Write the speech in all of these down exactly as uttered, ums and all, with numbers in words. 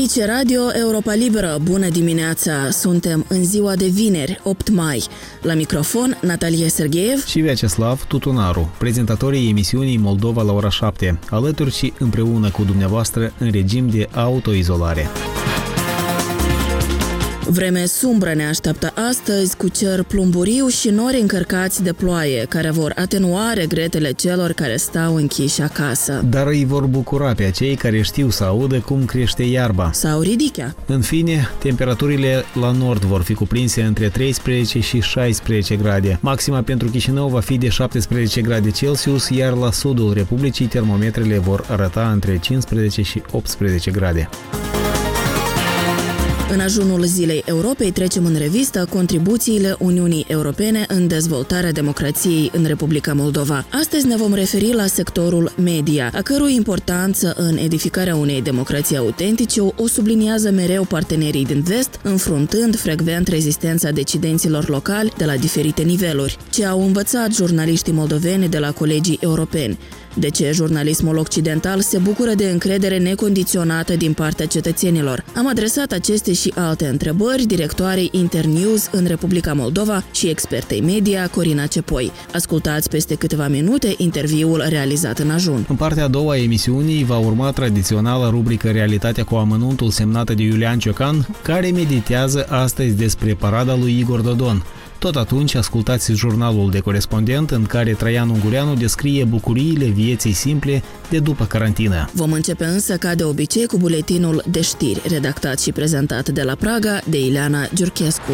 Aici Radio Europa Liberă, bună dimineața! Suntem în ziua de vineri, opt mai. La microfon, Natalia Sergeev și Vyacheslav Tutunaru, prezentatorii emisiunii Moldova la ora șapte, alături și împreună cu dumneavoastră în regim de autoizolare. Vreme sumbră ne așteaptă astăzi, cu cer plumburiu și nori încărcați de ploaie, care vor atenua regretele celor care stau închiși acasă. Dar îi vor bucura pe acei care știu să audă cum crește iarba. Sau ridichea. În fine, temperaturile la nord vor fi cuprinse între treisprezece și șaisprezece grade. Maxima pentru Chișinău va fi de șaptesprezece grade Celsius, iar la sudul Republicii termometrele vor arăta între cincisprezece și optsprezece grade. În ajunul Zilei Europei trecem în revistă contribuțiile Uniunii Europene în dezvoltarea democrației în Republica Moldova. Astăzi ne vom referi la sectorul media, a cărui importanță în edificarea unei democrații autentice o subliniază mereu partenerii din vest, înfruntând frecvent rezistența decidenților locali de la diferite niveluri. Ce au învățat jurnaliștii moldoveni de la colegii europeni? De ce jurnalismul occidental se bucură de încredere necondiționată din partea cetățenilor? Am adresat aceste și alte întrebări directoarei Internews în Republica Moldova și expertei media Corina Cepoi. Ascultați peste câteva minute interviul realizat în ajun. În partea a doua a emisiunii va urma tradiționala rubrică Realitatea cu amănuntul, semnată de Iulian Ciocan, care meditează astăzi despre parada lui Igor Dodon. Tot atunci ascultați jurnalul de corespondent, în care Traian Ungureanu descrie bucuriile vieții simple de după carantină. Vom începe însă, ca de obicei, cu buletinul de știri, redactat și prezentat de la Praga de Ileana Giurchescu.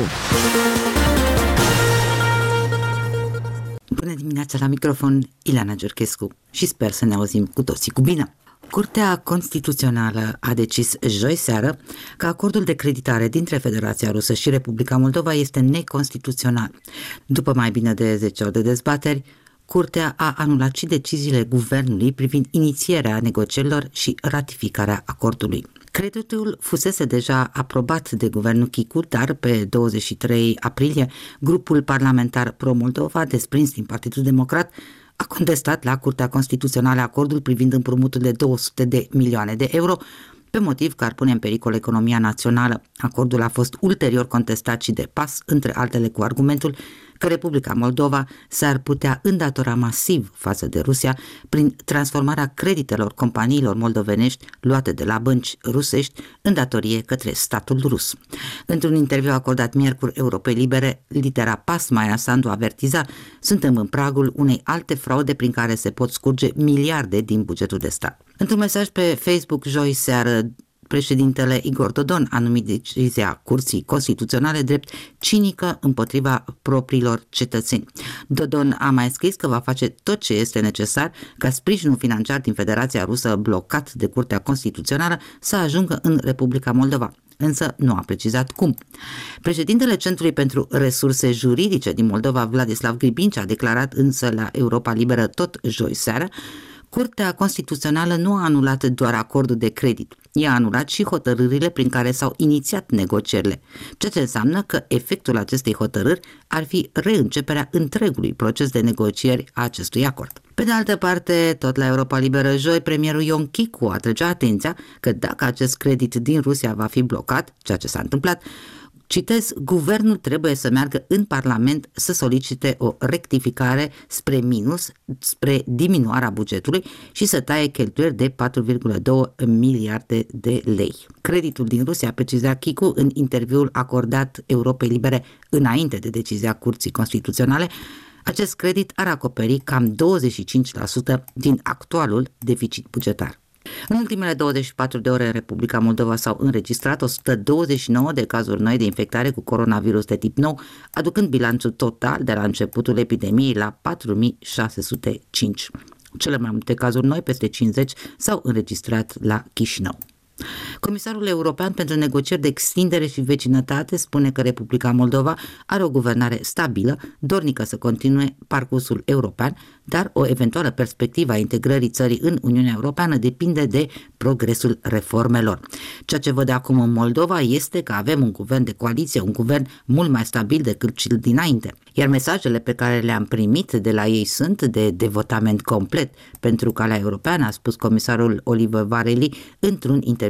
Bună dimineața, la microfon Ileana Giurchescu și sper să ne auzim cu toții cu bine. Curtea Constituțională a decis joi seară că acordul de creditare dintre Federația Rusă și Republica Moldova este neconstituțional. După mai bine de zece ori de dezbateri, Curtea a anulat și deciziile guvernului privind inițierea negocierilor și ratificarea acordului. Creditul fusese deja aprobat de guvernul Chicu, dar pe douăzeci și trei aprilie, grupul parlamentar pro-Moldova, desprins din Partidul Democrat, a contestat la Curtea Constituțională acordul privind împrumutul de două sute de milioane de euro, pe motiv că ar pune în pericol economia națională. Acordul a fost ulterior contestat și de P A S, între altele cu argumentul că Republica Moldova s-ar putea îndatora masiv față de Rusia prin transformarea creditelor companiilor moldovenești luate de la bănci rusești în datorie către statul rus. Într-un interviu acordat miercuri Europei Libere, lidera P A S, Maia Sandu, avertiza: suntem în pragul unei alte fraude prin care se pot scurge miliarde din bugetul de stat. Într-un mesaj pe Facebook joi seară, președintele Igor Dodon a numit decizia Curții Constituționale drept cinică împotriva propriilor cetățeni. Dodon a mai scris că va face tot ce este necesar ca sprijinul financiar din Federația Rusă blocat de Curtea Constituțională să ajungă în Republica Moldova, însă nu a precizat cum. Președintele Centrului pentru Resurse Juridice din Moldova, Vladislav Gribinci, a declarat însă la Europa Liberă tot joi seară: Curtea Constituțională nu a anulat doar acordul de credit, ea a anulat și hotărârile prin care s-au inițiat negocierile, ceea ce înseamnă că efectul acestei hotărâri ar fi reînceperea întregului proces de negocieri a acestui acord. Pe de altă parte, tot la Europa Liberă joi, premierul Ion Chicu atrăgea atenția că dacă acest credit din Rusia va fi blocat, ceea ce s-a întâmplat, citez, guvernul trebuie să meargă în Parlament să solicite o rectificare spre minus, spre diminuarea bugetului și să taie cheltuieli de patru virgulă doi miliarde de lei. Creditul din Rusia, preciza Chicu în interviul acordat Europei Libere înainte de decizia Curții Constituționale, acest credit ar acoperi cam douăzeci și cinci la sută din actualul deficit bugetar. În ultimele douăzeci și patru de ore în Republica Moldova s-au înregistrat o sută douăzeci și nouă de cazuri noi de infectare cu coronavirus de tip nou, aducând bilanțul total de la începutul epidemiei la patru mii șase sute cinci. Cele mai multe cazuri noi, peste cincizeci, s-au înregistrat la Chișinău. Comisarul European pentru Negocieri de Extindere și Vecinătate spune că Republica Moldova are o guvernare stabilă, dornică să continue parcursul european, dar o eventuală perspectivă a integrării țării în Uniunea Europeană depinde de progresul reformelor. Ceea ce văd acum în Moldova este că avem un guvern de coaliție, un guvern mult mai stabil decât cel dinainte, iar mesajele pe care le-am primit de la ei sunt de devotament complet pentru calea europeană, a spus comisarul Oliver Vareli într-un interviu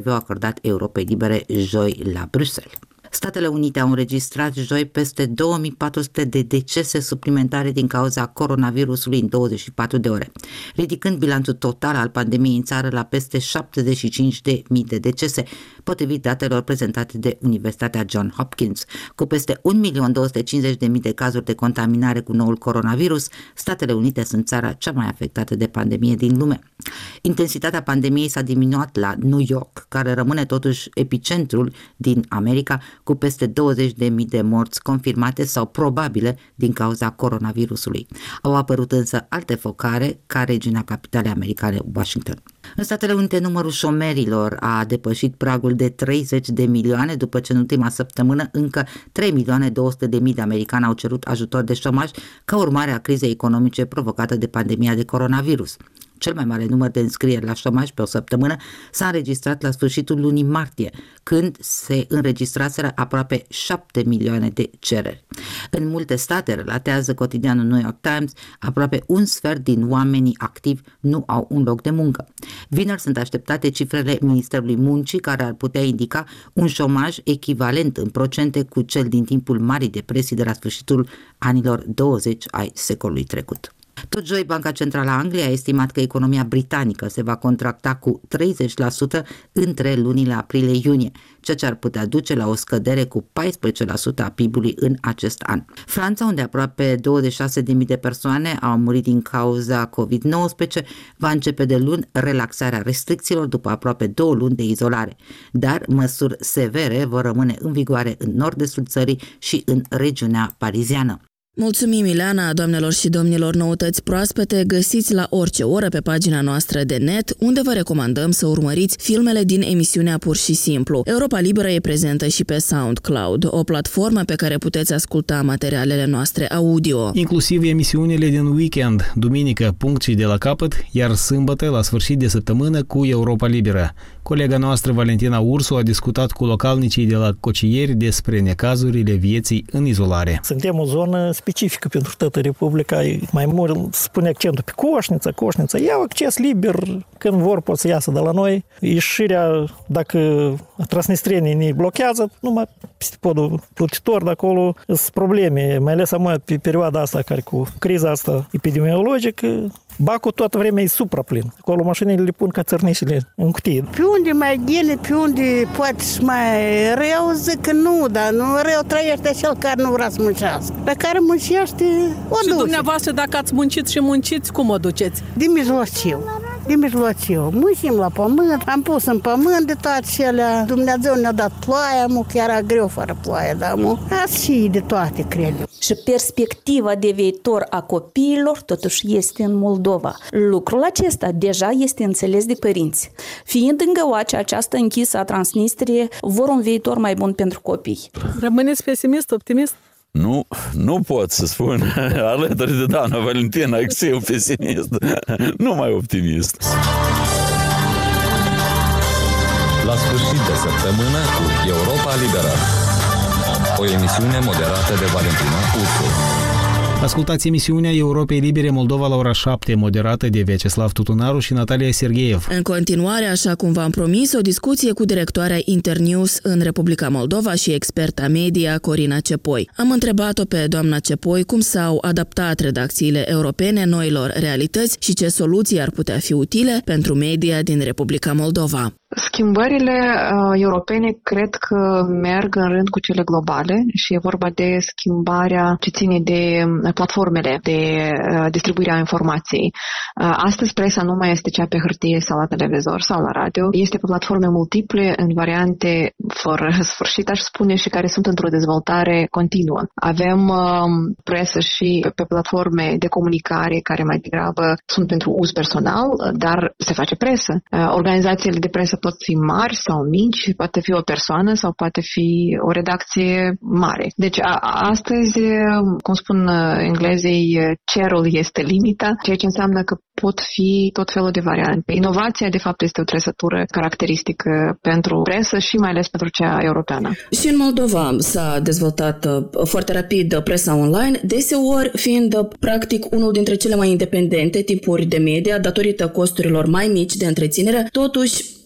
interviu acordat Europei Libere joi la Bruxelles. Statele Unite au înregistrat joi peste două mii patru sute de decese suplimentare din cauza coronavirusului în douăzeci și patru de ore, ridicând bilanțul total al pandemiei în țară la peste șaptezeci și cinci de mii de decese, potrivit datelor prezentate de Universitatea Johns Hopkins. Cu peste un milion două sute cincizeci de mii de cazuri de contaminare cu noul coronavirus, Statele Unite sunt țara cea mai afectată de pandemie din lume. Intensitatea pandemiei s-a diminuat la New York, care rămâne totuși epicentrul din America, cu peste douăzeci de mii de morți confirmate sau probabile din cauza coronavirusului. Au apărut însă alte focare ca regiunea capitalei americane, Washington. În Statele Unite, numărul șomerilor a depășit pragul de treizeci de milioane, după ce în ultima săptămână încă trei milioane două sute de mii de americani au cerut ajutor de șomaj ca urmare a crizei economice provocată de pandemia de coronavirus. Cel mai mare număr de înscrieri la șomaj pe o săptămână s-a înregistrat la sfârșitul lunii martie, când se înregistraseră aproape șapte milioane de cereri. În multe state, relatează cotidianul New York Times, aproape un sfert din oamenii activi nu au un loc de muncă. Vineri sunt așteptate cifrele Ministerului Muncii, care ar putea indica un șomaj echivalent în procente cu cel din timpul Marii Depresii de la sfârșitul anilor douăzeci ai secolului trecut. Tot joi, Banca Centrală a Angliei a estimat că economia britanică se va contracta cu treizeci la sută între lunile aprilie-iunie, ceea ce ar putea duce la o scădere cu paisprezece la sută a P I B-ului în acest an. Franța, unde aproape douăzeci și șase de mii de persoane au murit din cauza covid nouăsprezece, va începe de luni relaxarea restricțiilor după aproape două luni de izolare, dar măsuri severe vor rămâne în vigoare în nord-estul țării și în regiunea pariziană. Mulțumim, Ileana, doamnelor și domnilor, noutăți proaspete găsiți la orice oră pe pagina noastră de net, unde vă recomandăm să urmăriți filmele din emisiunea Pur și Simplu. Europa Liberă e prezentă și pe SoundCloud, o platformă pe care puteți asculta materialele noastre audio. Inclusiv emisiunile din weekend, duminică punct și de la capăt, iar sâmbătă la sfârșit de săptămână cu Europa Liberă. Colega noastră Valentina Ursu a discutat cu localnicii de la Cocieri despre necazurile vieții în izolare. Suntem o zonă specifică pentru toată Republica. Mai mult spune accentul pe Coșnița. Coșnița iau acces liber, când vor pot să iasă de la noi. Ieșirea, dacă transnistrenii ne blochează, numai peste podul plutitor de acolo sunt probleme, mai ales amă pe perioada asta, care cu criza asta epidemiologică, bacul toată vremea e supraplin. Acolo mașinile le pun ca țărnișile în cutie. Pe unde mai bine, pe unde poate și mai rău, zic că nu, dar nu rău trăiește cel care nu vrea să muncească. Pe care muncește, o și duce. Dumneavoastră, dacă ați muncit și munciți, cum o duceți? De mijlociu. De mijlociu. Muncim la pământ, am pus în pământ de toate cele. Dumnezeu ne-a dat ploaia, mu, că era greu fără ploaie, dar mu, azi și de toate, cred eu. Și perspectiva de viitor a copiilor totuși este în Moldova. Lucrul acesta deja este înțeles de părinți. Fiind în găoace această închisă a Transnistriei, vor un viitor mai bun pentru copii. Rămâneți pesimist, optimist? Nu, nu pot să spun alături de doamna Valentina că eu pesimist, nu mai optimist. La sfârșit de săptămână cu Europa Liberă. O emisiune moderată de Valentina Ursu. Ascultați emisiunea Europei Libere Moldova la ora șapte, moderată de Vyacheslav Tutunaru și Natalia Sergeev. În continuare, așa cum v-am promis, o discuție cu directoarea Internews în Republica Moldova și experta media Corina Cepoi. Am întrebat-o pe doamna Cepoi cum s-au adaptat redacțiile europene noilor realități și ce soluții ar putea fi utile pentru media din Republica Moldova. Schimbările uh, europene cred că merg în rând cu cele globale și e vorba de schimbarea ce ține de platformele de uh, distribuire a informației. Uh, astăzi presa nu mai este cea pe hârtie sau la televizor sau la radio. Este pe platforme multiple, în variante fără sfârșit, aș spune, și care sunt într-o dezvoltare continuă. Avem uh, presă și pe platforme de comunicare care mai degrabă sunt pentru uz personal, dar se face presă. Uh, organizațiile de presă pot fi mari sau mici, poate fi o persoană sau poate fi o redacție mare. Deci a, astăzi, cum spun englezii, cerul este limita, ceea ce înseamnă că pot fi tot felul de variante. Inovația, de fapt, este o trăsătură caracteristică pentru presă și mai ales pentru cea europeană. Și în Moldova s-a dezvoltat foarte rapid presa online, deseori fiind practic unul dintre cele mai independente tipuri de media, datorită costurilor mai mici de întreținere. Totuși,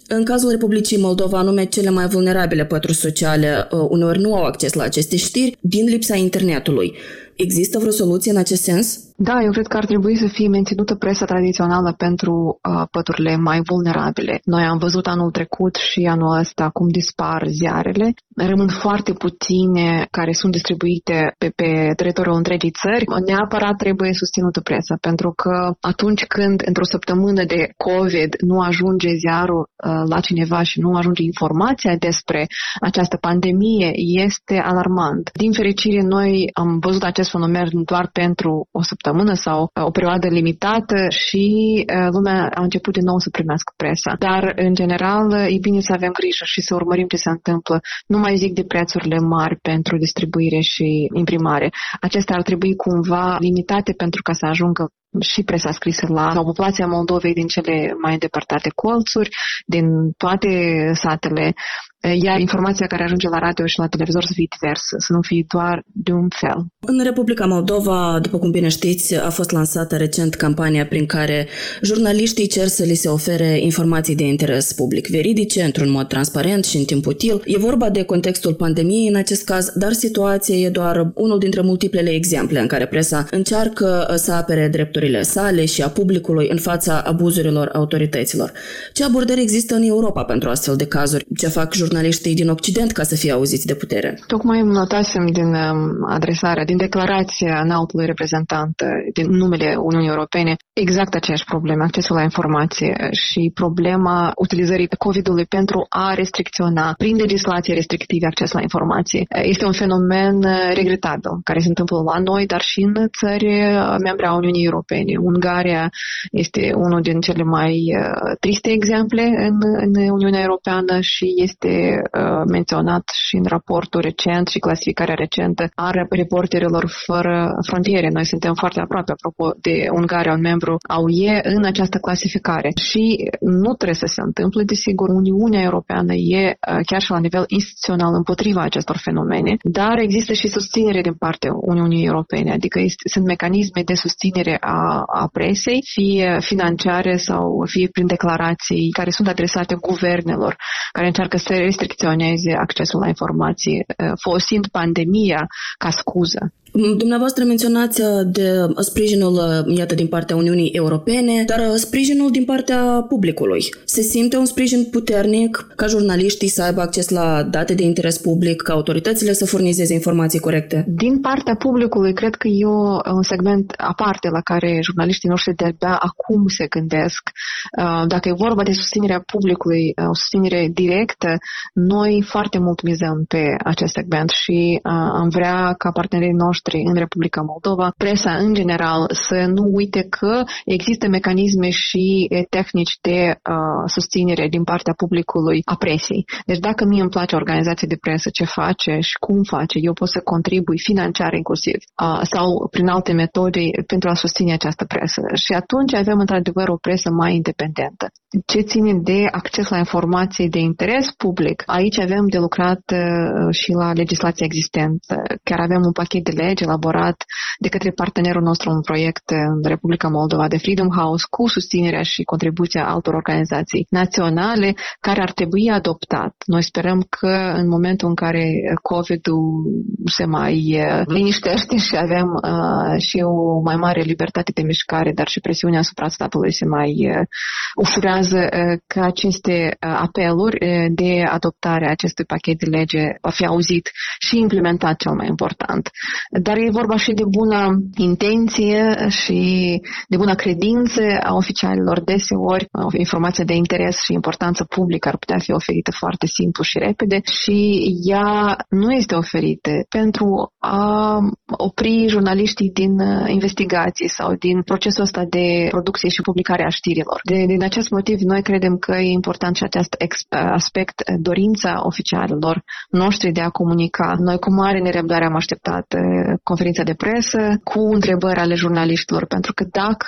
În cazul Republicii Moldova, anume cele mai vulnerabile pături sociale, uneori nu au acces la aceste știri din lipsa internetului. Există vreo soluție în acest sens? Da, eu cred că ar trebui să fie menținută presa tradițională pentru uh, păturile mai vulnerabile. Noi am văzut anul trecut și anul ăsta cum dispar ziarele. Rămân foarte puține care sunt distribuite pe, pe teritoriul întregii țări. Neapărat trebuie susținută presa, pentru că atunci când într-o săptămână de COVID nu ajunge ziarul uh, la cineva și nu ajunge informația despre această pandemie, este alarmant. Din fericire, noi am văzut acest fenomen doar pentru o săptămână sau o perioadă limitată și lumea a început din nou să primească presa. Dar, în general, e bine să avem grijă și să urmărim ce se întâmplă. Nu mai zic de prețurile mari pentru distribuire și imprimare. Acestea ar trebui cumva limitate pentru ca să ajungă și presa scrisă la, la populația Moldovei din cele mai îndepărtate colțuri, din toate satele, iar informația care ajunge la radio și la televizor să fie diversă, să nu fie doar de un fel. În Republica Moldova, după cum bine știți, a fost lansată recent campania prin care jurnaliștii cer să li se ofere informații de interes public veridice, într-un mod transparent și în timp util. E vorba de contextul pandemiei în acest caz, dar situația e doar unul dintre multiplele exemple în care presa încearcă să apere drepturile sale și a publicului în fața abuzurilor autorităților. Ce abordări există în Europa pentru astfel de cazuri? Ce fac jurnaliștii din Occident ca să fie auziți de putere? Tocmai îmi notasem din adresarea, din declarația înaltului reprezentant din numele Uniunii Europene, exact aceeași probleme, accesul la informație și problema utilizării COVID-ului pentru a restricționa prin legislație restrictive accesul la informație. Este un fenomen regretabil care se întâmplă la noi, dar și în țări membre a Uniunii Europene. Ungaria este unul din cele mai triste exemple în, în Uniunea Europeană și este uh, menționat și în raportul recent și clasificarea recentă a Reporterilor Fără Frontiere. Noi suntem foarte aproape, apropo de Ungaria, un membru a U E în această clasificare. Și nu trebuie să se întâmple, desigur, Uniunea Europeană e uh, chiar și la nivel instituțional împotriva acestor fenomene, dar există și susținere din partea Uniunii Europene, adică este, sunt mecanisme de susținere a, a presei, fie financiare sau fie prin declarații care sunt adresate guvernelor, care încearcă să restricționeze accesul la informații, folosind pandemia ca scuză. Dumneavoastră menționați de sprijinul, iată, din partea Uniunii Europene, dar sprijinul din partea publicului. Se simte un sprijin puternic ca jurnaliștii să aibă acces la date de interes public, ca autoritățile să furnizeze informații corecte? Din partea publicului, cred că e un segment aparte la care jurnaliștii noștri de-abia acum se gândesc. Dacă e vorba de susținerea publicului, o susținere directă, noi foarte mult mizăm pe acest segment și am vrea ca partenerii noștri în Republica Moldova, presa în general, să nu uite că există mecanisme și tehnici de uh, susținere din partea publicului a presei. Deci dacă mie îmi place organizația de presă, ce face și cum face, eu pot să contribui financiar inclusiv uh, sau prin alte metode pentru a susține această presă. Și atunci avem într-adevăr o presă mai independentă. Ce ține de acces la informații de interes public, aici avem de lucrat uh, și la legislația existentă. Chiar avem un pachet de legi elaborat de către partenerul nostru, un proiect în Republica Moldova de Freedom House, cu susținerea și contribuția altor organizații naționale, care ar trebui adoptat. Noi sperăm că în momentul în care COVID-ul se mai liniștește și avem uh, și o mai mare libertate de mișcare, dar și presiunea asupra statului se mai uh, ușurează, uh, că aceste uh, apeluri uh, de adoptare a acestui pachet de lege va fi auzit și implementat, cel mai important. Dar e vorba și de bună intenție și de bună credință a oficialilor. Deseori, informația de interes și importanță publică ar putea fi oferită foarte simplu și repede și ea nu este oferită pentru a opri jurnaliștii din investigații sau din procesul ăsta de producție și publicare a știrilor. De, din acest motiv, noi credem că e important și acest aspect, dorința oficialilor noștri de a comunica. Noi cu mare nerăbdare am așteptat conferința de presă cu întrebări ale jurnaliștilor, pentru că dacă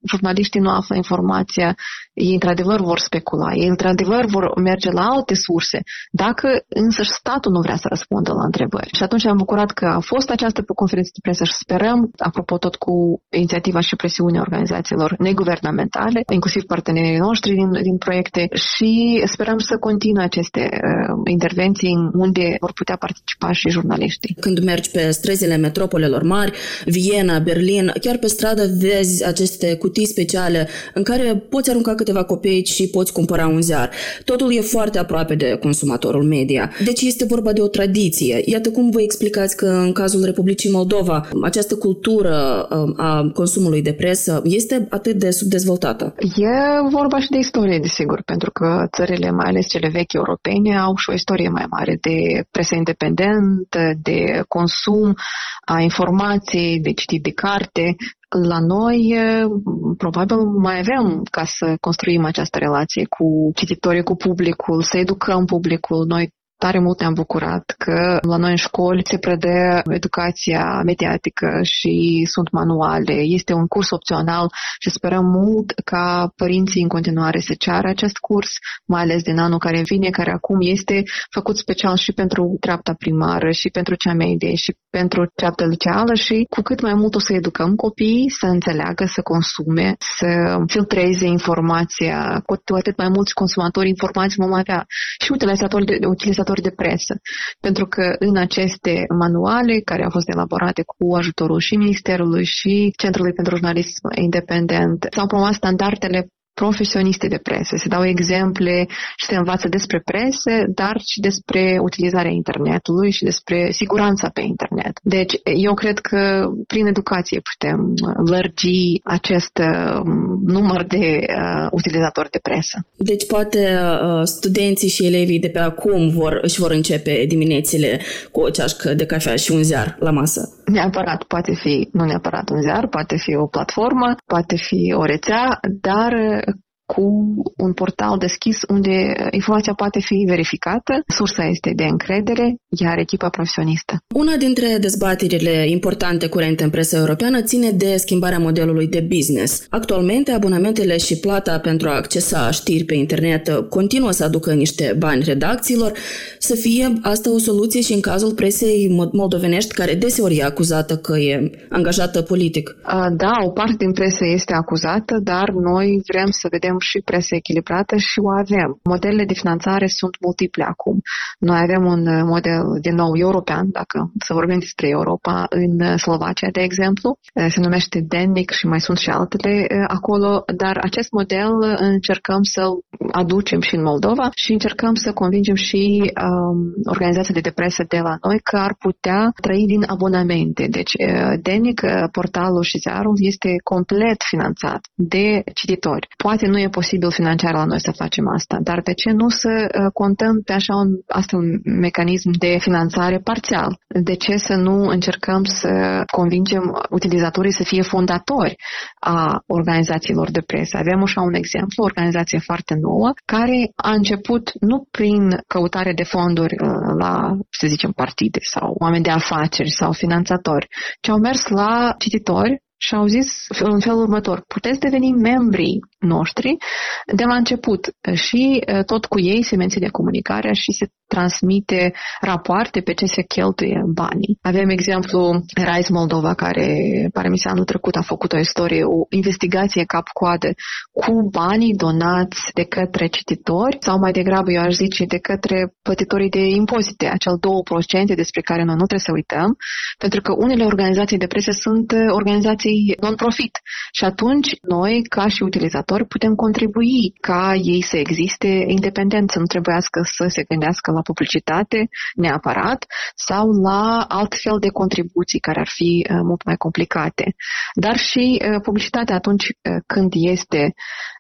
jurnaliștii nu află informația, ei într-adevăr vor specula, ei într-adevăr vor merge la alte surse, dacă însăși statul nu vrea să răspundă la întrebări. Și atunci am bucurat că a fost această conferință de presă și sperăm, apropo tot cu inițiativa și presiunea organizațiilor neguvernamentale, inclusiv partenerii noștri din, din proiecte, și sperăm să continue aceste uh, intervenții unde vor putea participa și jurnaliștii. Când mergi pe străzile metropolelor mari, Viena, Berlin, chiar pe stradă vezi aceste cutii speciale în care poți arunca câteva copeici și poți cumpăra un ziar. Totul e foarte aproape de consumatorul media. Deci este vorba de o tradiție. Iată cum vă explicați că în cazul Republicii Moldova această cultură a consumului de presă este atât de subdezvoltată. E vorba și de istorie, desigur, pentru că țările, mai ales cele vechi europene, au și o istorie mai mare de presă independentă, de consum a informației, de citit de carte. La noi, probabil, mai avem ca să construim această relație cu cititorii, cu publicul, să educăm publicul. Noi tare mult ne-am bucurat că la noi în școli se predă educația mediatică și sunt manuale. Este un curs opțional și sperăm mult ca părinții în continuare să ceară acest curs, mai ales din anul care vine, care acum este făcut special și pentru treapta primară, și pentru cea medie, și pentru treapta liceală, și cu cât mai mult o să educăm copiii să înțeleagă, să consume, să filtreze informația, cu atât mai mulți consumatori informații vom avea și utilizatori de, utilizatori de presă. Pentru că în aceste manuale care au fost elaborate cu ajutorul și Ministerului și Centrului pentru Jurnalism Independent s-au promovat standardele profesioniste de presă. Se dau exemple și se învață despre presă, dar și despre utilizarea internetului și despre siguranța pe internet. Deci, eu cred că prin educație putem lărgi acest uh, număr de uh, utilizatori de presă. Deci, poate uh, studenții și elevii de pe acum vor, își vor începe diminețile cu o ceașcă de cafea și un ziar la masă. Neapărat, poate fi, nu neapărat un ziar, poate fi o platformă, poate fi o rețea, dar cu un portal deschis unde informația poate fi verificată, sursa este de încredere, iar echipa profesionistă. Una dintre dezbaterile importante curente în presa europeană ține de schimbarea modelului de business. Actualmente, abonamentele și plata pentru a accesa știri pe internet continuă să aducă niște bani redacțiilor. Să fie asta o soluție și în cazul presei moldovenești, care deseori e acuzată că e angajată politic? Da, o parte din presă este acuzată, dar noi vrem să vedem și presă echilibrată și o avem. Modelele de finanțare sunt multiple acum. Noi avem un model, din nou, european, dacă să vorbim despre Europa, în Slovacia, de exemplu. Se numește Dennic și mai sunt și altele acolo, dar acest model încercăm să-l aducem și în Moldova și încercăm să convingem și um, organizațiile de presă de la noi că ar putea trăi din abonamente. Deci, Dennic, portalul și ziarul, este complet finanțat de cititori. Poate nu e posibil financiar la noi să facem asta, dar de ce nu să contăm pe așa un, asta un mecanism de finanțare parțial? De ce să nu încercăm să convingem utilizatorii să fie fondatori a organizațiilor de presă? Avem așa un exemplu, o organizație foarte nouă, care a început nu prin căutare de fonduri la, să zicem, partide sau oameni de afaceri sau finanțatori, ci au mers la cititori și au zis în felul următor: puteți deveni membrii noștri de la început și tot cu ei se menține comunicarea și se transmite rapoarte pe ce se cheltuie banii. Avem exemplu Rise Moldova, care pare mi se anul trecut a făcut o istorie, o investigație cap-coadă cu banii donați de către cititori sau mai degrabă, eu aș zice, de către plătitorii de impozite, acel două la sută despre care noi nu trebuie să uităm, pentru că unele organizații de presă sunt organizații non-profit și atunci noi, ca și utilizatori, putem contribui ca ei să existe independent, să nu trebuiască să se gândească la publicitate neapărat sau la alt fel de contribuții care ar fi uh, mult mai complicate. Dar și uh, publicitatea atunci uh, când este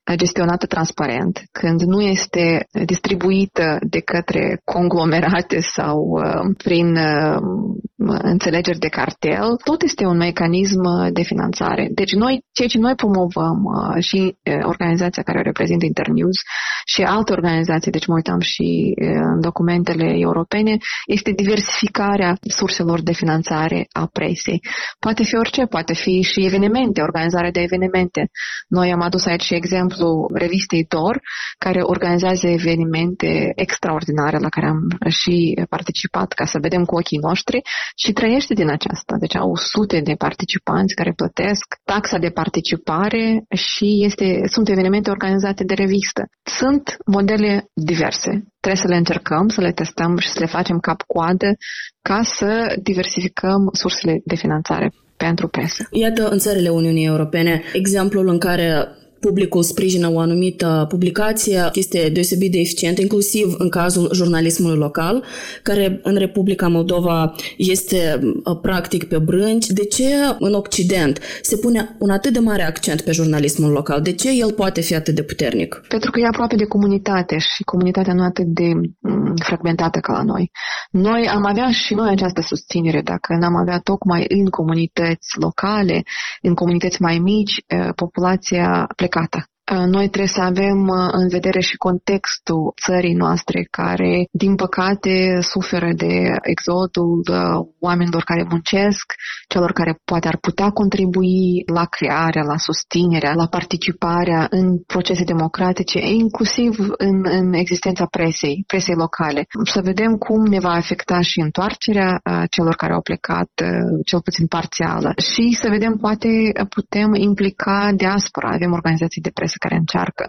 gestionată transparent, când nu este distribuită de către conglomerate sau uh, prin uh, înțelegeri de cartel, tot este un mecanism de finanțare. Deci noi, ceea ce noi promovăm uh, și uh, organizația care o reprezintă Internews și alte organizații, deci mă uitam și uh, în documentele europene, este diversificarea surselor de finanțare a presei. Poate fi orice, poate fi și evenimente, organizarea de evenimente. Noi am adus aici și exemplu revistei Dor, care organizează evenimente extraordinare la care am și participat ca să vedem cu ochii noștri și trăiește din aceasta. Deci au sute de participanți care plătesc taxa de participare și este, sunt evenimente organizate de revistă. Sunt modele diverse. Trebuie să le încercăm, să le testăm și să le facem cap-coadă ca să diversificăm sursele de finanțare pentru presă. Iată, în țările Uniunii Europene, exemplul în care publicul sprijină o anumită publicație este deosebit de eficient, inclusiv în cazul jurnalismului local, care în Republica Moldova este practic pe brânci. De ce în Occident se pune un atât de mare accent pe jurnalismul local? De ce el poate fi atât de puternic? Pentru că e aproape de comunitate și comunitatea nu atât de fragmentată ca la noi. Noi am avea și noi această susținere dacă n-am avea tocmai în comunități locale, în comunități mai mici, populația plecată. Noi trebuie să avem în vedere și contextul țării noastre, care, din păcate, suferă de exodul oamenilor care muncesc, celor care poate ar putea contribui la crearea, la susținerea, la participarea în procese democratice, inclusiv în, în existența presei, presei locale. Să vedem cum ne va afecta și întoarcerea celor care au plecat, cel puțin parțială, și să vedem, poate putem implica diaspora. Avem organizații de presă care încearcă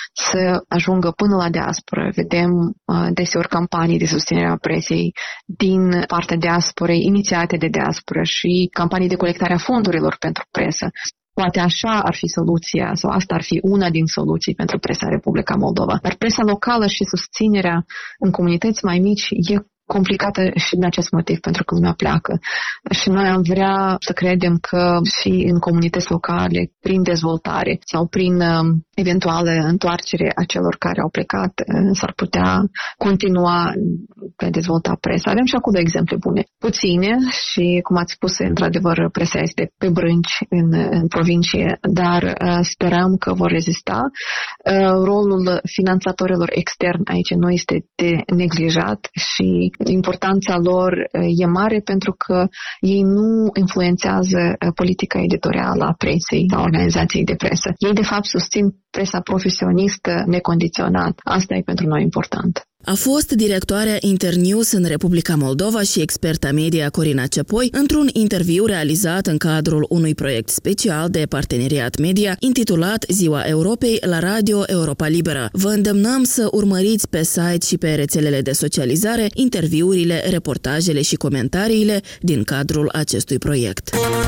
să ajungă până la diasporă. Vedem uh, deseori campanii de susținere a presei din partea diasporei, inițiate de diasporă și campanii de colectare a fondurilor pentru presă. Poate așa ar fi soluția, sau asta ar fi una din soluții pentru presa Republica Moldova. Dar presa locală și susținerea în comunități mai mici e complicată și din acest motiv, pentru că lumea pleacă. Și noi am vrea să credem că și în comunități locale, prin dezvoltare sau prin uh, eventuală întoarcere a celor care au plecat, uh, s-ar putea continua a dezvolta presa. Avem și acolo exemple bune. Puține și, cum ați spus, într-adevăr, presa este pe brânci în, în provincie, dar uh, sperăm că vor rezista. Uh, rolul finanțatorilor externi aici nu este de neglijat și importanța lor e mare pentru că ei nu influențează politica editorială a presei sau organizației de presă. Ei, de fapt, susțin presa profesionistă necondiționat. Asta e pentru noi important. A fost directoarea Internews în Republica Moldova și experta media Corina Cepoi într-un interviu realizat în cadrul unui proiect special de parteneriat media intitulat Ziua Europei la Radio Europa Liberă. Vă îndemnăm să urmăriți pe site și pe rețelele de socializare interviurile, reportajele și comentariile din cadrul acestui proiect.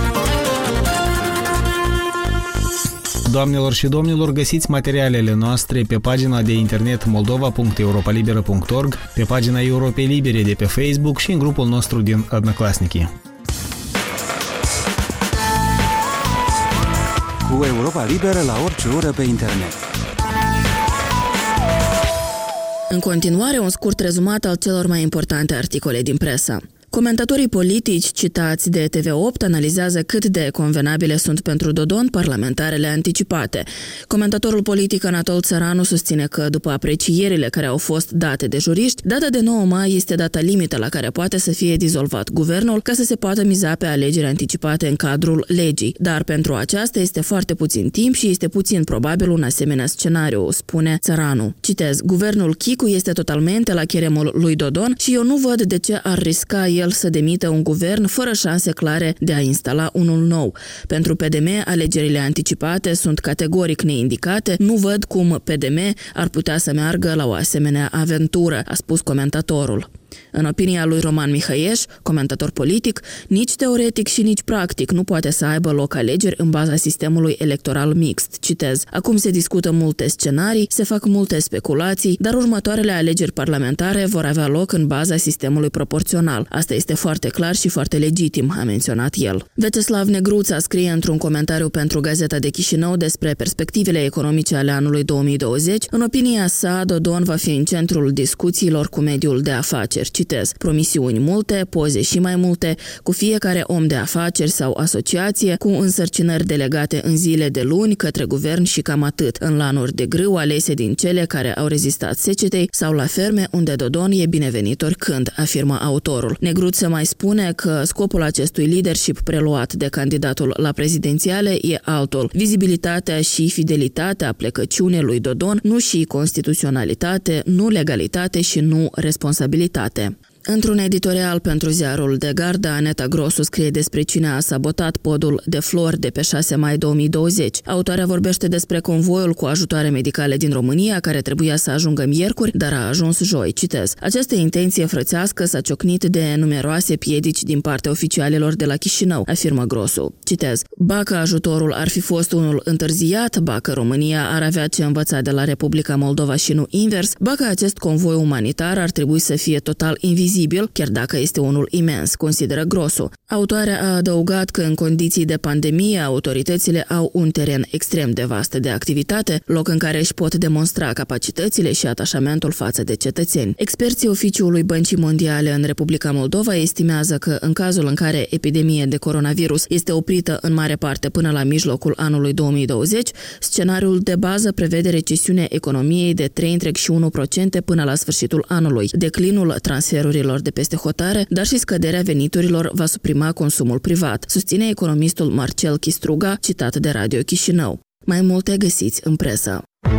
Doamnelor și domnilor, găsiți materialele noastre pe pagina de internet moldova punct europalibera punct org, pe pagina Europei Libere de pe Facebook și în grupul nostru din Odnoklassniki. Cu Europa Liberă la orice oră pe internet. În continuare, un scurt rezumat al celor mai importante articole din presă. Comentatorii politici citați de T V opt analizează cât de convenabile sunt pentru Dodon parlamentarele anticipate. Comentatorul politic Anatol Țăranu susține că, după aprecierile care au fost date de juriști, data de nouă mai este data limită la care poate să fie dizolvat guvernul ca să se poată miza pe alegeri anticipate în cadrul legii. Dar pentru aceasta este foarte puțin timp și este puțin probabil un asemenea scenariu, spune Țăranu. Citez, guvernul Chicu este totalmente la cheremul lui Dodon și eu nu văd de ce ar risca el să demită un guvern fără șanse clare de a instala unul nou. Pentru P D M, alegerile anticipate sunt categoric neindicate, nu văd cum P D M ar putea să meargă la o asemenea aventură, a spus comentatorul. În opinia lui Roman Mihăieș, comentator politic, nici teoretic și nici practic nu poate să aibă loc alegeri în baza sistemului electoral mixt. Citez: acum se discută multe scenarii, se fac multe speculații, dar următoarele alegeri parlamentare vor avea loc în baza sistemului proporțional. Asta este foarte clar și foarte legitim, a menționat el. Veceslav Negruța scrie într-un comentariu pentru Gazeta de Chișinău despre perspectivele economice ale anului două mii douăzeci. În opinia sa, Dodon va fi în centrul discuțiilor cu mediul de afaceri. Citez: promisiuni multe, poze și mai multe, cu fiecare om de afaceri sau asociație, cu însărcinări delegate în zile de luni către guvern și cam atât, în lanuri de grâu alese din cele care au rezistat secetei sau la ferme unde Dodon e binevenit oricând, afirmă autorul. Negruță mai spune că scopul acestui leadership preluat de candidatul la prezidențiale e altul: vizibilitatea și fidelitatea plecăciunii lui Dodon, nu și constituționalitate, nu legalitate și nu responsabilitate. Într-un editorial pentru ziarul De Garda, Aneta Grosu scrie despre cine a sabotat podul de flori de pe șase mai două mii douăzeci. Autoarea vorbește despre convoiul cu ajutoare medicale din România, care trebuia să ajungă miercuri, dar a ajuns joi. Citez: această intenție frățească s-a ciocnit de numeroase piedici din partea oficialilor de la Chișinău, afirmă Grosu. Citez: ba că ajutorul ar fi fost unul întârziat, ba că România ar avea ce învăța de la Republica Moldova și nu invers, ba că acest convoi umanitar ar trebui să fie total invizibil, chiar dacă este unul imens, consideră Grosu. Autoarea a adăugat că în condiții de pandemie autoritățile au un teren extrem de vast de activitate, loc în care își pot demonstra capacitățile și atașamentul față de cetățeni. Experții Oficiului Băncii Mondiale în Republica Moldova estimează că în cazul în care epidemia de coronavirus este oprită în mare parte până la mijlocul anului două mii douăzeci, scenariul de bază prevede recesiunea economiei de trei virgulă unu la sută până la sfârșitul anului. Declinul transferurilor de peste hotare, dar și scăderea veniturilor va suprima consumul privat, susține economistul Marcel Chistruga, citat de Radio Chișinău. Mai multe găsiți în presă.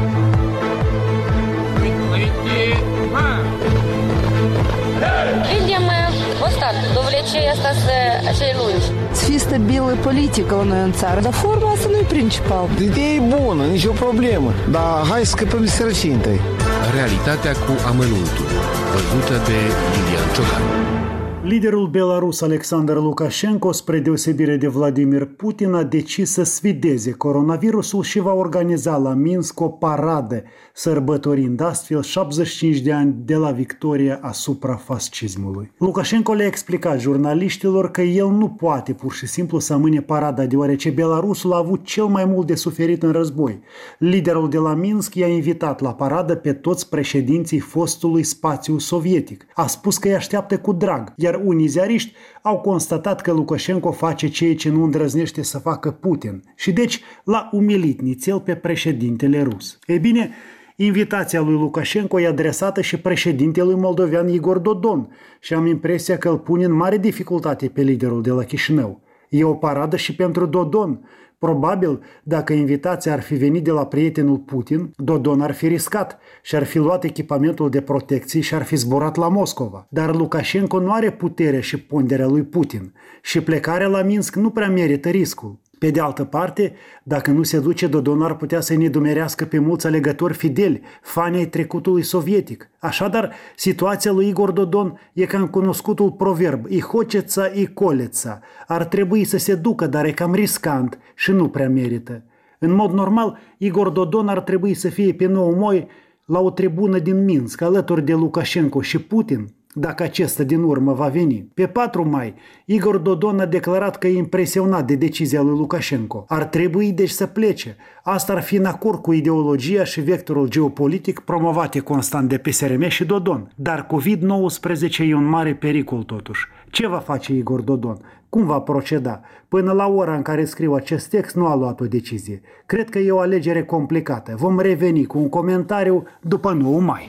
Видим остаток довлечения acei lungi. Să fie stabilă politică la noi în țară, dar forma asta nu e principal. Ideea e bună, nicio problemă, dar hai să scăpăm de sărăcie întâi. Realitatea cu amănuntul, văzută de Lilian Ciocan. Liderul belarus Alexander Lukashenko, spre deosebire de Vladimir Putin, a decis să sfideze coronavirusul și va organiza la Minsk o paradă, sărbătorind astfel șaptezeci și cinci de ani de la victoria asupra fascismului. Lukashenko le-a explicat jurnaliștilor că el nu poate pur și simplu să amâne parada, deoarece Belarusul a avut cel mai mult de suferit în război. Liderul de la Minsk i-a invitat la paradă pe toți președinții fostului spațiu sovietic. A spus că îi așteaptă cu drag, iar unii ziariști au constatat că Lukashenko face ceea ce nu îndrăznește să facă Putin și deci l-a umilit nițel pe președintele rus. Ei bine, invitația lui Lukashenko e adresată și președintelui moldovean Igor Dodon și am impresia că îl pune în mare dificultate pe liderul de la Chișinău. E o paradă și pentru Dodon. Probabil, dacă invitația ar fi venit de la prietenul Putin, Dodon ar fi riscat și ar fi luat echipamentul de protecție și ar fi zburat la Moscova. Dar Lukashenko nu are puterea și ponderea lui Putin și plecarea la Minsk nu prea merită riscul. Pe de altă parte, dacă nu se duce, Dodon ar putea să ne dumerească pe mulți alegători fideli, fani ai trecutului sovietic. Așadar, situația lui Igor Dodon e ca în cunoscutul proverb, i hoceța, i coleța. Ar trebui să se ducă, dar e cam riscant și nu prea merită. În mod normal, Igor Dodon ar trebui să fie pe nouă mai la o tribună din Minsk, alături de Lukashenko și Putin, dacă acesta din urmă va veni. Pe patru mai, Igor Dodon a declarat că e impresionat de decizia lui Lukashenko. Ar trebui deci să plece. Asta ar fi în acord cu ideologia și vectorul geopolitic promovate constant de P S R M și Dodon. Dar covid nouăsprezece e un mare pericol totuși. Ce va face Igor Dodon? Cum va proceda? Până la ora în care scriu acest text nu a luat o decizie. Cred că e o alegere complicată. Vom reveni cu un comentariu după nouă mai.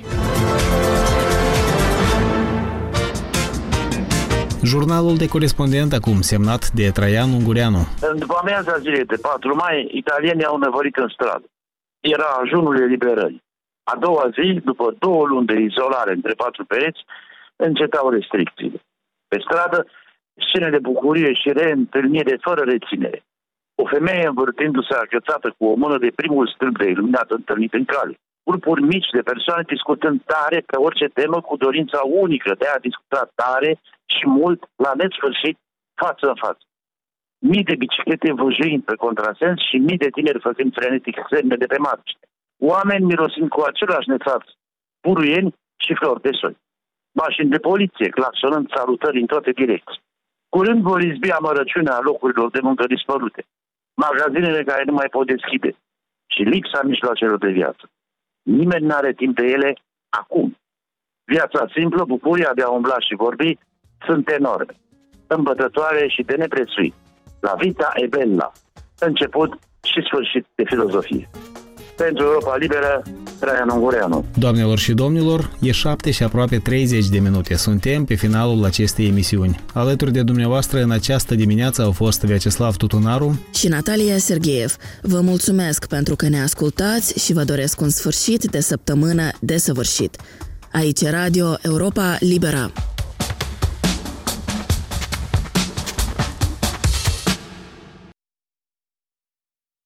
Jurnalul de corespondent acum, semnat de Traian Ungureanu. După amiaza zilei de patru mai, italienii au năvărit în stradă. Era ajunul eliberării. A doua zi, după două luni de izolare între patru pereți, încetau restricțiile. Pe stradă, scene de bucurie și reîntâlnire fără reținere. O femeie învârtindu-se agățată cu o mână de primul stâlp de iluminat întâlnit în cale. grupuri mici de persoane discutând tare pe orice temă cu dorința unică de a discuta tare și mult la nesfârșit față în față. Mii de biciclete vâjâind pe contrasens și mii de tineri făcând frenetic semne de pe margine. Oameni mirosind cu același nețaț, buruieni și flori de soi. Mașini de poliție claxonând salutări în toate direcții. Curând vor izbi amărăciunea locurilor de muncă dispărute, magazinele care nu mai pot deschide și lipsa mijloacelor de viață. Nimeni nu are timp de ele acum. Viața simplă, bucuria de a umbla și vorbi sunt enorme, îmbătătoare și de neprețuit. La vita e bella, început și sfârșit de filozofie. Pentru Europa Liberă, Traian Ungureanu. Doamnelor și domnilor, e șapte și aproape treizeci de minute. Suntem pe finalul acestei emisiuni. Alături de dumneavoastră în această dimineață au fost Vyacheslav Tutunaru și Natalia Sergeev. Vă mulțumesc pentru că ne ascultați și vă doresc un sfârșit de săptămână desăvârșit. Aici Radio Europa Liberă.